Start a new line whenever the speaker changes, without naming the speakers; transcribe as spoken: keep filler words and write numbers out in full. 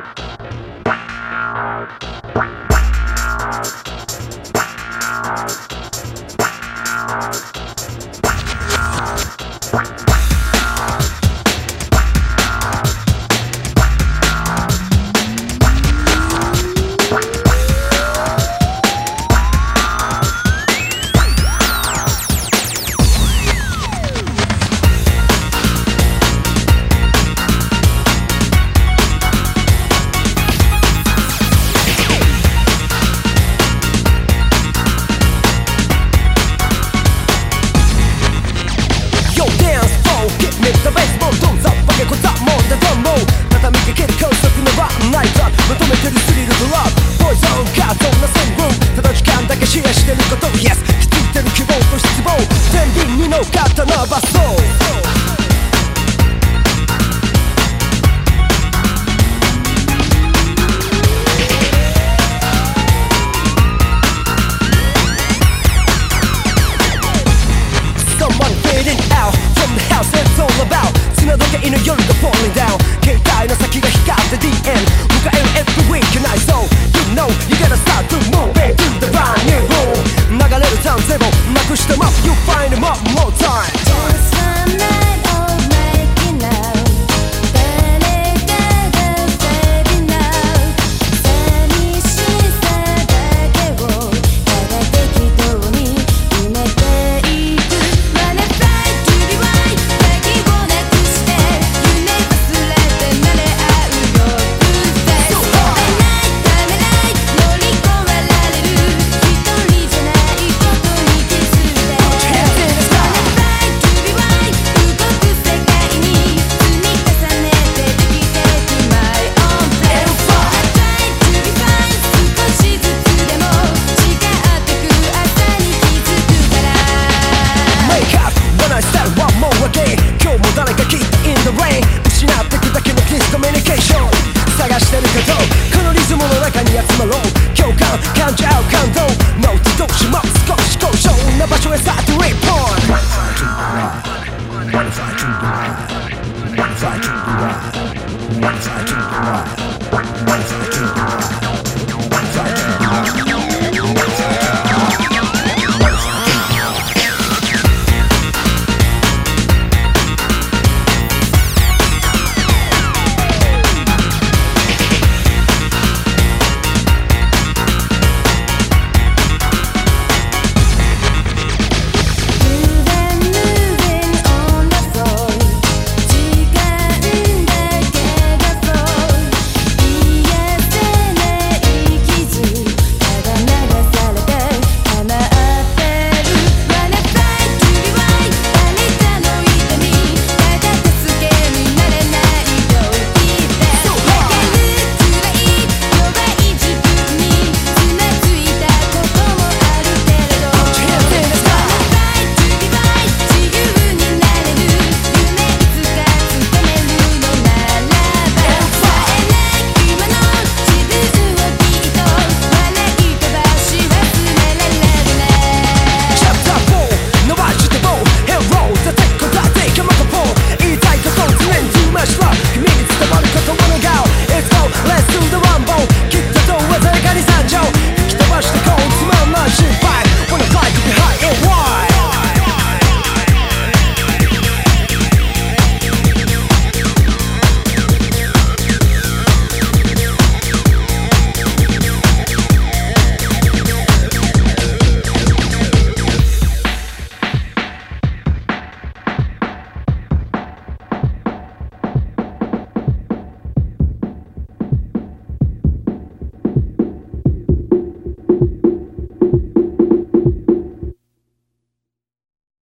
The baseball どんざっぱけこざもんでどんも畳みかける高速のランナイト求めてるスリルとラブポイズンガードなセンルームただ時間だけシェアしてること Yes 気づいてる希望と失望天秤に乗っかったナーバスソール砂時計の夜が falling down 携帯の先が光って ディーエヌ 迎える every week night so you know you gotta start to move it to the brand new room 流れるタウンゼロなくしても you find them up more time
Just one night of making love 誰かがfading out 寂しさだけをただ適当に埋めていく Wanna fly to the right 敵をなくして夢忘れて慣れ合うよ Perfect 飛べないためない乗り越えられる一人じゃないことに気づいて Wanna fly to the right 動く世界に積み重ねてできてく My own place I try to be fine 少しずつでも違ってく朝に気づくから
Make up when I start one more again 今日も誰か聞いて in the rain 失ってくだけのディスコミュニケーション探してるけどこのリズムの中に集まろう共感感じ合う感動ノート同士も少し高尚な場所へさとリポート Wanna fly to the right Wanna fly to the right Wanna fly to the right Wanna fly to the right Wanna fly to the right